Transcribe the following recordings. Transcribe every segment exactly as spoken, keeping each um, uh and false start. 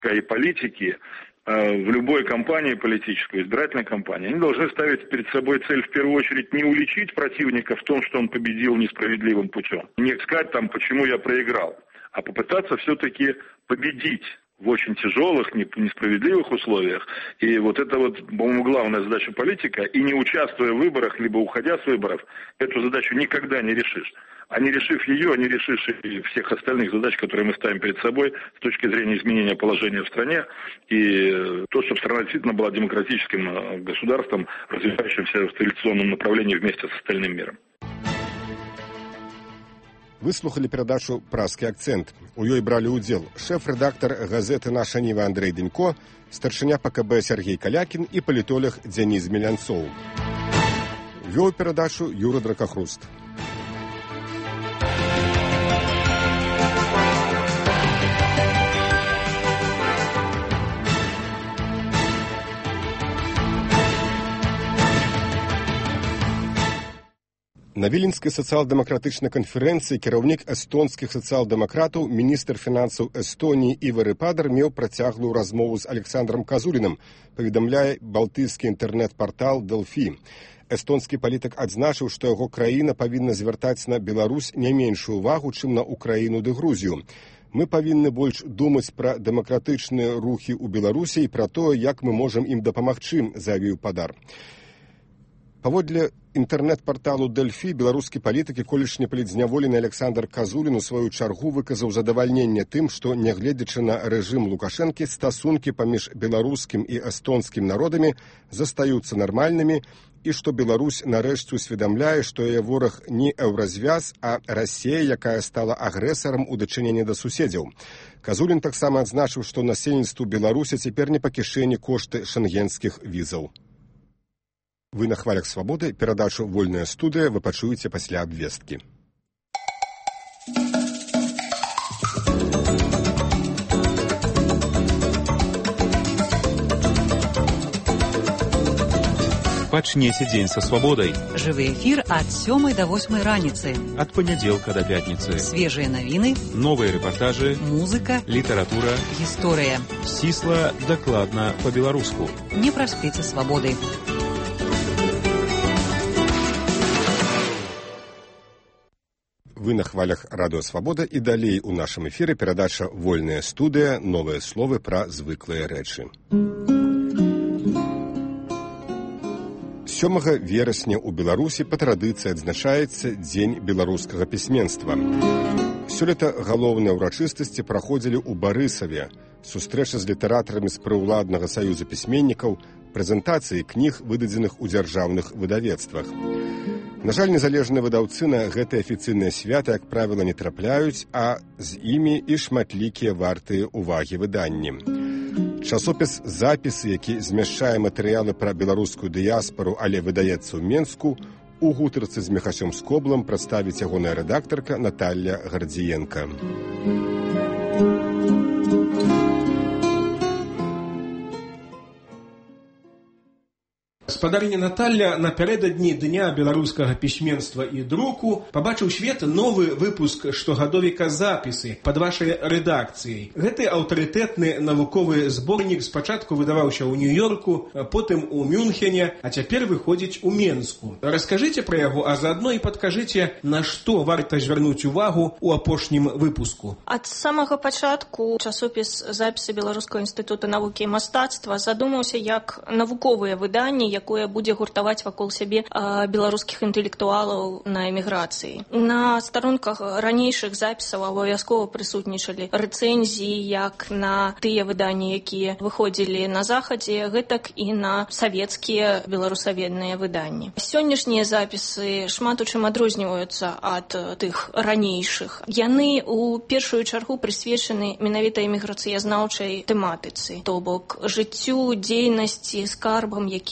и политики в любой кампании политической, избирательной кампании, они должны ставить перед собой цель в первую очередь не уличить противника в том, что он победил несправедливым путем, не сказать там, почему я проиграл, а попытаться все-таки победить в очень тяжелых, несправедливых условиях. И вот это вот, по-моему, главная задача политика. И не участвуя в выборах, либо уходя с выборов, эту задачу никогда не решишь. А не решив ее, не решишь и всех остальных задач, которые мы ставим перед собой с точки зрения изменения положения в стране. И то, чтобы страна действительно была демократическим государством, развивающимся в цивилизационном направлении вместе с остальным миром. Выслухали перадачу «Празкі акцэнт». У ёй бралі ўдзел шэф-рэдактар газеты «Наша Ніва» Андрэй Дэнько, старшыня ПКБ Сергей Калякін і палітолог Дзяніс Мелянцоў. Вёў перадачу Юра Дракахруст. На Віленскай сацыял-дэмакратычнай канферэнцыі кіраўнік эстонскіх сацыял-дэмакратаў, міністр фінансаў Эстоніі Івар Падар меў працяглую размову з Александром Казулінам, паведамляе балтыйскі інтэрнэт-партал Дэлфі. Эстонскі палітык адзначыў, што яго краіна павінна звяртаць на Беларусь не меншую увагу, чым на Украіну ды Грузію. Мы павінны больш думаць пра дэмакратычныя рухі ў Беларусі і пра тое, як мы можам ім дапамагчы, заявіў Падар. Паводле інтэрнэт-парталу Дэлфі, беларускі палітык і колішні палітзняволены Александр Казулін у сваю чаргу выказаў задавальненне тым, што, нягледзячы на рэжым Лукашэнкі, стасункі паміж беларускім і эстонскім народамі застаюцца нармальнымі і што Беларусь нарэшце усведамляе, што яе вораг не еўразвяз, а Расія, якая стала агрэсарам у дачыненні да суседзяў. Казулін таксама адзначыў, што насельніцтву Беларусі цяпер не па кішэні кошты шэнгенскіх візаў. Вы на хвалях свабоды, перадачу «Вольная студыя» вы пачуеце пасля абвесткі. Пачнеце дзень са свабодай. Жывы эфір ад сёмай да восьмай раніцы. Ад панядзелка да пятніцы. Свежыя навіны, новыя рэпартажы, музыка, літаратура, гісторыя. Сісла, дакладна, па-беларуску. Не праспіце свабоды. Вы на хвалях радыё «Свабода» і далей у нашым эфіры перадача «Вольная студыя», новыя словы пра звыклыя рэчы. сёмага верасня ў Беларусі па традыцыі адзначаецца Дзень беларускага пісьменства. Сёлета галоўныя ўрачыстасці праходзілі ў Барысаве, сустрэча з літаратарамі з прыўладнага саюза пісьменнікаў, прэзентацыі кніг, выдадзеных у дзяржаўных выдавецтвах. На жаль, незалежныя выдаўцы на гэтыя афіцыйныя святы, як правіла, не трапляюць, а з імі і шматлікія вартыя ўвагі выданні. Часопіс «Запісы», які змяшчае матэрыялы пра беларускую дыяспару, але выдаецца ў Менску, у гутарцы з Міхасём Скоблам прадставіць ягоная рэдактарка Наталля Гардзіенка. Гаспадарыня Наталля напярэдадні Дня беларускага пісьменства і друку пабачыў свет новы выпуск штогадовіка «Запісы» пад вашай рэдакцыяй. Гэты аўтарытэтны навуковы зборнік спачатку выдаваўся ў Нью-Йорку, потым у Мюнхене, а цяпер выходзіць у Менску. Раскажыце пра яго, а заадно і падкажыце, на што варта звярнуць увагу ў апошнім выпуску. Ад самага пачатку часопіс «Запісы» Беларускага інстытута навукі і мастацтва задумаўся як навуковыя выданні, якое будзе гуртаваць вакол сябе беларускіх інтэлектуалаў на эміграцыі. На старонках ранейшых запісаў абавязкова прысутнічалі рэцэнзіі як на тыя выданні, якія выходзілі на захадзе, гэтак і на савецкія беларусаведныя выданні. Сённяшнія запісы шмат у чым адрозніваюцца ад тых ранейшых. Яны у першую чаргу прысвечаны менавіта эміграцыязнаўчай тэматыцы, то бок жыццю, дзейнасці, скарбам, якія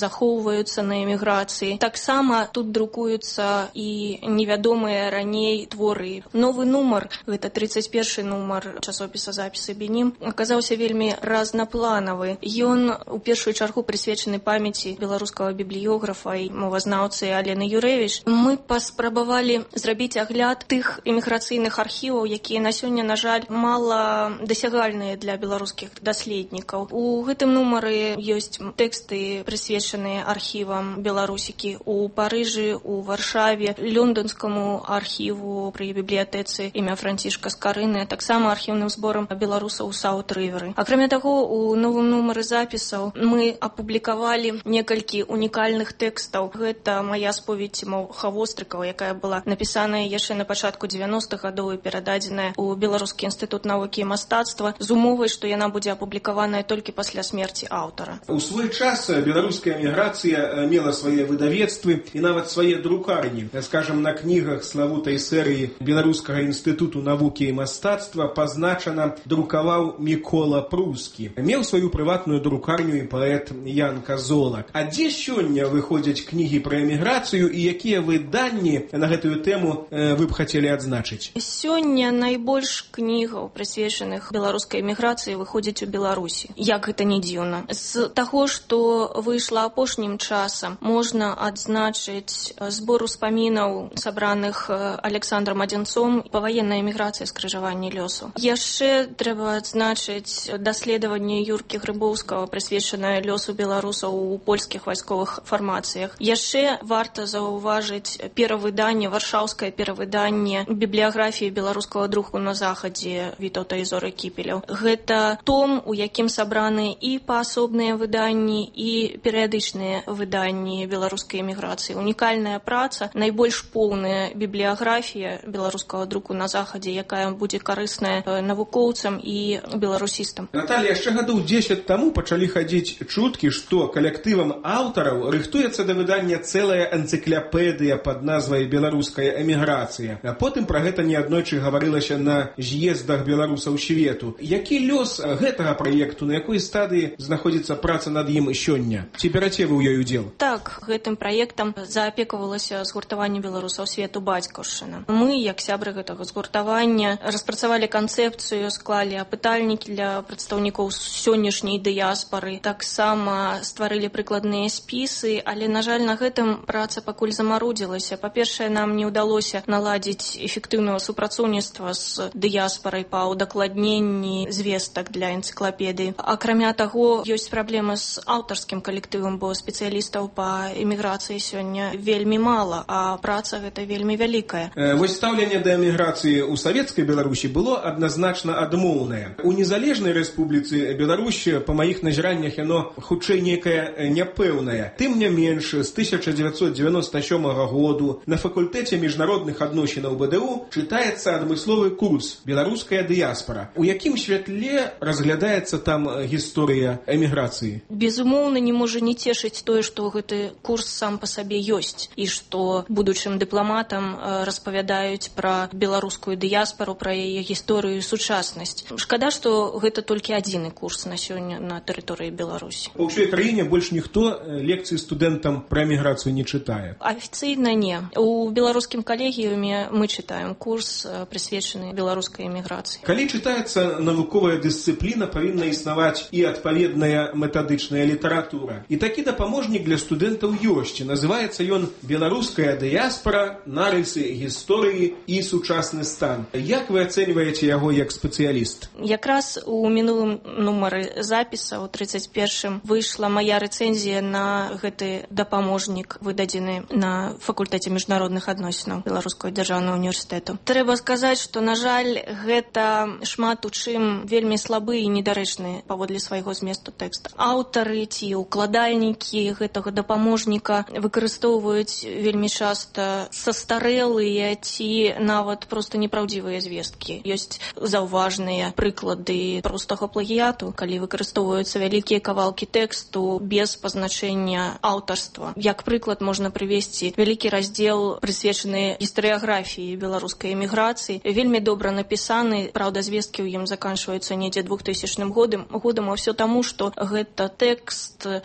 захоўваюцца на эміграцыі. Таксама тут друкуюцца і невядомыя раней творы. Новы нумар, гэта тридцать першы нумар часопіса «Запісы Бенім», аказаўся вельмі разнапланавы. Ён у першую чаргу прысвечаны памяці беларускага бібліёграфа і мовазнаўцы Алены Юрэвіч. Мы паспрабавалі зрабіць агляд тых эміграцыйных архіваў, якія на сёння, на жаль, мала дасягальныя для беларускіх даследнікаў. У гэтым нумары ёсць тэксты, прысвечаныя архівам беларусікі у Парыжы, у Варшаве, лёнданскаму архіву пры бібліятэцы імя Францішка Скарыны, таксама архіўным зборам беларусаў у Саут-Рыверы. Акрамя таго, у новым нумары запісаў мы апублікавалі некалькі унікальных тэкстаў. Гэта мая споведь Тимоха Вострыкова, якая была напісаная яшчэ на пачатку дзевяностых гадоў і перададзеная ў Беларускі інстытут навукі і мастацтва з умовай, што яна будзе апублікаваная толькі пасля смерці аўтара. У свой час беларуская эміграцыя мела свае выдавецтвы і нават свае друкарні. Скажам, на кнігах славутай серыі Беларускага інстытуту навукі і мастацтва пазначана друкаваў Мікола Прускі. Меў сваю прыватную друкарню і паэт Ян Казолак. А дзе сёння выходзяць кнігі пра эміграцыю і якія выданні на гэтую тэму вы б хацелі адзначыць? Сёння найбольш кнігаў, прысвечаных беларускай эміграцыі, выходзіць у Беларусі. Як гэта не дзіўна. З таго, што выйшла апошнім часам, можна адзначыць збор успамінаў, сабраных Александром Адзінцом, паваенная эміграцыя, скрыжаванне лёсу. Яшчэ трэба адзначыць даследаванне Юркі Грыбоўскага, прысвечанае лёсу беларусаў у польскіх вайсковых фармацыях. Яшчэ варта заўважыць перавыданне, варшаўскае перавыданне бібліяграфіі беларускага друку на захадзе Вітаўта і Зоры Кіпеляў. Гэта том, у якім сабраны і паасобныя выданні, і перыядычныя выданні беларускай эміграцыі. Унікальная праца, найбольш поўная бібліяграфія беларускага друку на захадзе, якая будзе карысная навукоўцам і беларусістам. Наталья, яшчэ гадоў дзесяць таму пачалі хадзіць чуткі, што калектывам аўтараў рыхтуецца да выдання цэлая энцыклапедыя пад назвай «Беларуская эміграцыя». А потым пра гэта неаднойчы гаварылася на з'ездах беларусаў свету. Які лёс гэтага праекту, на якой стадыі знаходзіцца праца над ім сёння? Ці бяраце вы ў ёй удзел? Так, гэтым праектам заапекавалася згуртаванне беларусаў свету «Бацькаўшчына». Мы, як сябры гэтага згуртавання, распрацавалі канцэпцыю, склалі апытальнікі для прадстаўнікоў сённяшняй дыяспары, таксама стварылі прыкладныя спісы, але, на жаль, на гэтым праца пакуль замарудзілася. Па-першае, нам не ўдалося наладзіць эфектыўнага супрацоўніцтва з дыяспарай па ўдакладненні звестак для энцыклапедыі. Акрамя таго, ёсць праблема з аўтарскім калектывам, бо спецыялістаў па эміграцыі сёння вельмі мала, а праца гэта вельмі вялікая. Э, вось стаўленне да эміграцыі ў савецкай Беларусі было адназначна адмоўнае. У незалежнай рэспубліцы Беларусь, па маіх назіраннях, яно хутчэй некае няпэўнае. Тым не менш, з тысяча дзевяцьсот дзевяноста сёмага году на факультэце міжнародных адносінаў бэ дэ у чытаецца адмысловы курс «Беларуская дыяспара». У якім святле разглядаецца там гісторыя эміграцыі? Безумоўна, не можа не цешыць тое, што гэты курс сам па сабе ёсць, і што будучым дыпламатам распавядаюць пра беларускую дыяспару, пра яе гісторыю і сучаснасць. Шкада, што гэта толькі адзіны курс на сёння на тэрыторыі Беларусі. Па ўсёй краіне больш ніхто лекцыі студэнтам пра эміграцыю не чытае? Афіцыйна не. У беларускім калегіуме мы чытаем курс, прысвечаны беларускай эміграцыі. Калі чытаецца навуковая дысцыпліна, павінна існаваць і адпаведная метадычная літаратура. І такі дапаможнік для студэнтаў ёсць. Называецца ён «Беларуская дыяспара. Нарысы гісторыі і сучасны стан». Як вы ацэньваеце яго як спецыяліст? Якраз у мінулым нумары запіса, у тридцать першым, выйшла мая рэцэнзія на гэты дапаможнік, выдадзены на факультэце міжнародных адносінаў Беларускага дзяржаўнага універсітэту. Трэба сказаць, што, на жаль, гэта шмат у чым вельмі слабы і недарэчны паводле свайго зместу тэкст. Аўтары ці ўкладальнікі гэтага дапаможніка выкарыстоўваюць вельмі часта састарэлыя ці нават проста непраўдзівыя звесткі. Ёсць заўважныя прыклады простага плагіяту, калі выкарыстоўваюцца вялікія кавалкі тэксту без пазначэння аўтарства. Як прыклад можна прывесці вялікі раздзел, прысвечаны гістарыяграфіі беларускай эміграцыі. Вельмі добра напісаны, праўда, звесткі ў ім заканчваюцца недзе двухтысячным годам, годам, а ўсё таму, што гэта тэкст узят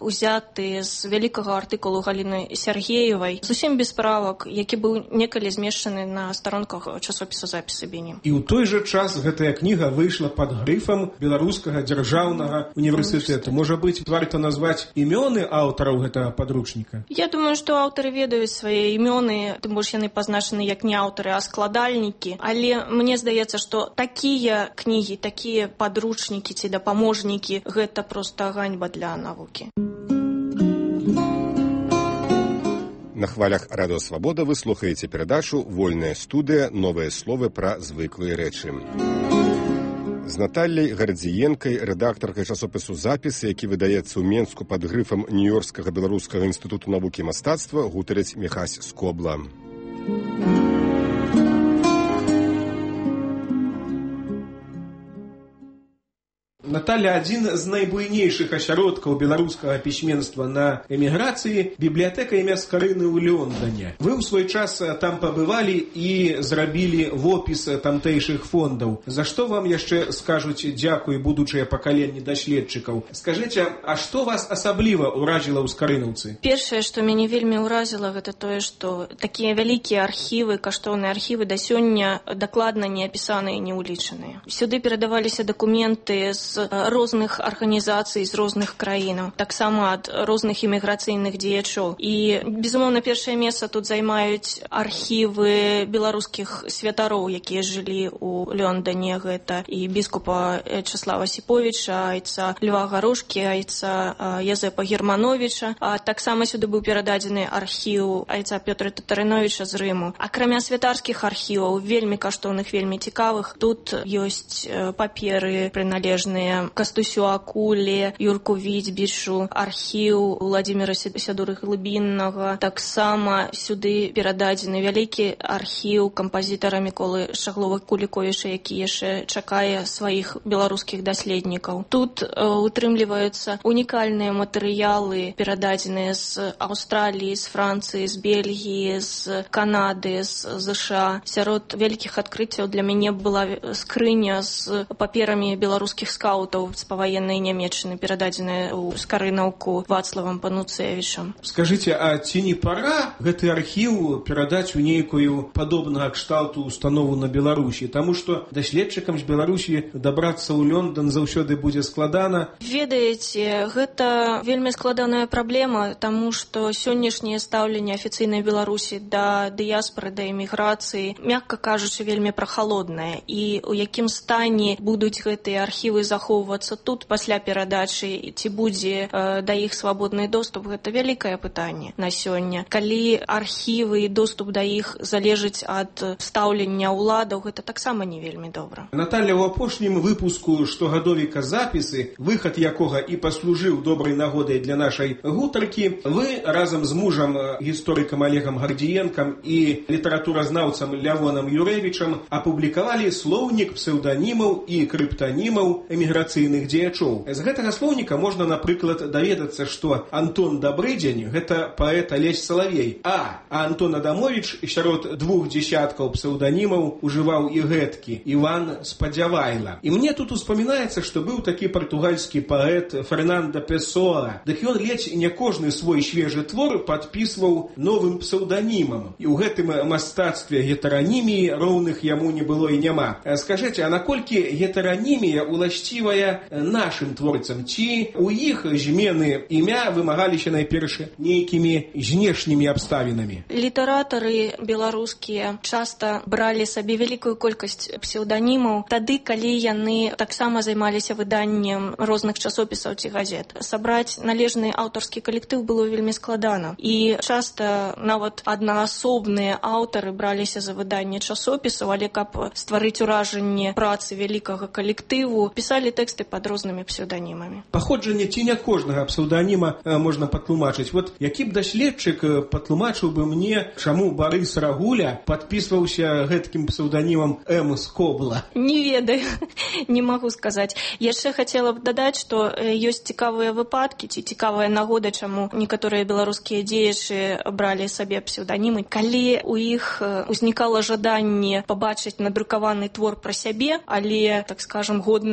ўзяты з вялікага артыкулу Галіны Сяргеевай, зусім без правак, які быў некалі змешчаны на старонках часопіса «Запісы Бені». І ў той жа час гэтая кніга выйшла пад грыфам Беларускага дзяржаўнага універсітэту. Можа быць, варта назваць імёны аўтараў гэтага падручніка? Я думаю, што аўтары ведаюць свае імёны, тым больш яны пазначаны як не аўтары, а складальнікі. Але мне здаецца, што такія кнігі, такія падручнікі ці дапаможнікі, гэта проста ганьба для навукі. На хвалях Радыё Свабода вы слухаеце перадачу «Вольная студыя. Новыя словы пра звыклыя рэчы». З Наталляй Гардзіенкай, рэдактаркай часопісу «Запісы», які выдаецца ў Менску пад грыфам Нью-Йоркскага беларускага інстытуту навукі і мастацтва, гутарыць Міхась Скобла. Наталья, адзін з найбуйнейшых асяродкаў беларускага пісьменства на эміграцыі, бібліятэка імя Скарыны ў Лондоне. Вы ў свой час там пабывалі і зрабілі вопіс тамтэйшых фондаў. За што вам яшчэ скажуць дзякуй будучыя пакаленні даследчыкаў? Скажыце, а што вас асабліва ўразіла ў Скарынаўцы? Першае, што мяне вельмі ўразіла, гэта тое, што такія вялікія архівы, каштоўныя архівы да сёння дакладна не апісаныя і не ўлічаныя. Сюды перадаваліся дакументы з розных арганізацый з розных краінаў, таксама ад розных іміграцыйных дзеячоў. І, безумоўна, першае месца тут займаюць архівы беларускіх святароў, якія жылі ў Лондоне. Гэта і біскупа Часлава Сіповіча, айца Льва Гарушкі, айца Язэпа Германовіча. А таксама сюды быў перададзены архіў айца Пётра Татарыновіча з Рыму. Акрамя святарскіх архіваў, вельмі каштоўных, вельмі цікавых, тут ёсць паперы прыналежныя Кастусю Акуле, Юрку Віцбішу, архіў Владзіміра Сядуры-Глыбіннага. Таксама сюды перададзены вялікі архіў кампазітара Міколы Шаглова-Куліковіча, які яшчэ чакае сваіх беларускіх даследнікаў. Тут утрымліваюцца унікальныя матэрыялы, перададзеныя з Аўстраліі, з Францыі, з Бельгіі, з Канады, з ЗША. Сярод вялікіх адкрыццяў для мяне была скрыня з паперамі беларускіх скаутаў з паваеннай Нямецчыны, перададзеная ў Скарынаўку Вацлавам Пануцевічам. Скажыце, а ці не пара гэты архіў перадаць у нейкую падобнага кшталту установу на Беларусі? Таму што даследчыкам з Беларусі дабрацца ў Лондон заўсёды будзе складана. Ведаеце, гэта вельмі складаная праблема, таму што сённяшняе стаўленне афіцыйнай Беларусі да дыяспары, да эміграцыі, мякка кажучы, вельмі прахалоднае. І ў якім стане будуць гэтыя архівы захоўвацца тут пасля перадачы, ці будзе э, да іх свабодны доступ, гэта вялікае пытанне на сёння. Калі архівы і доступ да іх залежыць ад стаўлення ўладаў, гэта таксама не вельмі добра. Наталья, у апошнім выпуску штогадовіка «Запісы», выхад якога і паслужыў добрай нагодай для нашай гутаркі, вы разам з мужам, гісторыкам Олегам Гардзіенкам і літаратуразнаўцам Лявонам Юрэвічам апублікавалі слоўнік псеўданімаў і крыптанімаў эміграцыйных дзеячоў. З гэтага слоўніка можна, напрыклад, даведацца, што Антон Дабрыдзень – гэта паэт Алесь Салавей, а Антон Адамовіч сярод двух дзесяткаў псеўданімаў ужываў і гэткі Іван Спадзявайла. І мне тут успамінаецца, што быў такі партугальскі паэт Фернанда Песоа. Дык ён ледзь не кожны свой свежы твор падпісваў новым псеўданімам. І ў гэтым мастацтве гетераніміі роўных яму не было і няма. Скажыце, а наколькі гетеранімія уласцівая нашым творцам? Ці у іх змены імя вымагаліся найперш нейкімі знешнімі абставінамі? Літаратары беларускія часта бралі сабе вялікую колькасць псеўданімаў тады, калі яны таксама займаліся выданнем розных часопісаў ці газет. Сабраць належны аўтарскі калектыў было вельмі складана. І часта нават аднаасобныя аўтары браліся за выданне часопісаў, але каб стварыць уражанне працы вялікага калектыву, пісалі тэксты пад рознымі псеўданімамі. Паходжанне ці не кожнага псеўданіма можна патлумачыць. Вот які б даследчык патлумачыў бы мне, чаму Барыс Рагуля падпісваўся гэткім псеўданімам М. Скобла? Не ведаю, не магу сказаць. Яшчэ хацела б дадаць, што ёсць цікавыя выпадкі ці цікавая нагода, чаму некаторыя беларускія дзеячы бралі сабе псеўданімы. Калі у іх узнікала жаданне пабачыць надрукаваны твор пра сябе, але, так скажам, годнага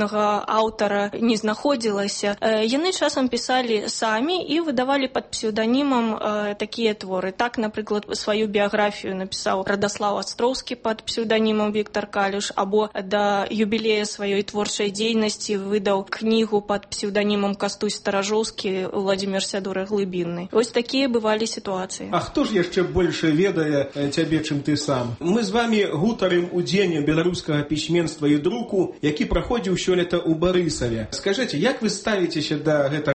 аўтара не знаходзілася. Яны часам пісалі самі і выдавалі пад псеўданімам такія творы. Так, напрыклад, сваю біяграфію напісаў Радаслаў Астроўскі пад псеўданімам Віктар Калюш, або да юбілея сваёй творчай дзейнасці выдаў кнігу пад псеўданімам Кастусь Старажоўскі, Владзімір Сядура Глыбінны. Вось такія бывалі сітуацыі. А хто ж яшчэ больш ведае цябе, чым ты сам? Мы з вамі гутарым у дзень беларускага пісьменства і друку, які праходзіў сёлета ў Барысаве. Скажыце, як вы ставіцеся да гэтага